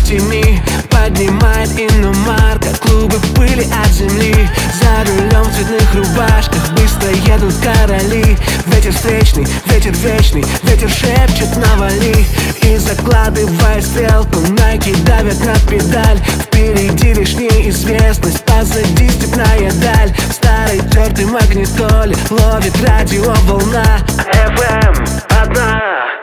тени поднимает иномарка клубы пыли от земли. За рулем в цветных рубашках быстро едут короли. Ветер встречный, ветер вечный, ветер шепчет навали. И закладывая стрелку, Nike давят на педаль. Впереди лишь неизвестность, позади степная даль. В старой тертой магнитоле ловит радиоволна. FM одна.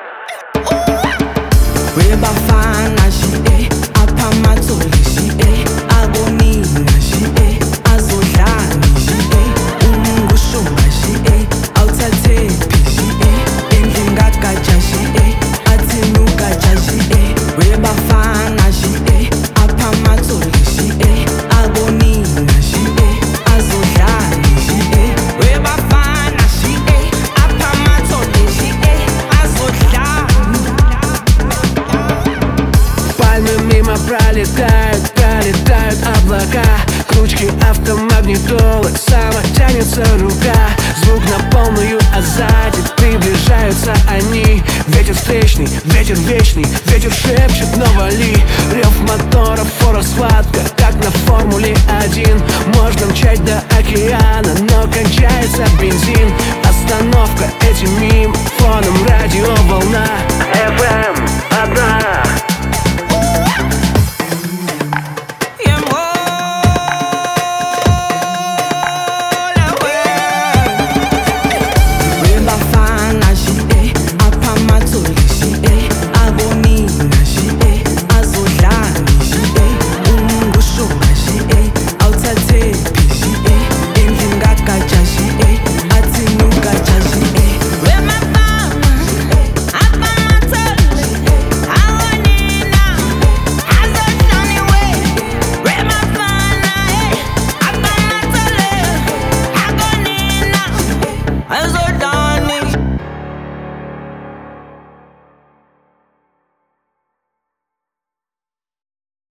Webafana she aphamatoli she abonina she azodlani she umngushuba she awuthathephi she endlini kagatsha she athinugatsha she Webafana she aphamatoli she abonina she azodlani she Webafana she aphamatoli she azodlani. Пальмы мимо пролетают, пролетают облака. К ручке автомагнитолы сама тянется рука. Звук на полную, а сзади приближаются они. Ветер встречный, ветер вечный, ветер шепчет навали. Рев мотора, фора, схватка, как на Формуле-1. Можно мчать до океана, но кончается бензин. Остановка, эти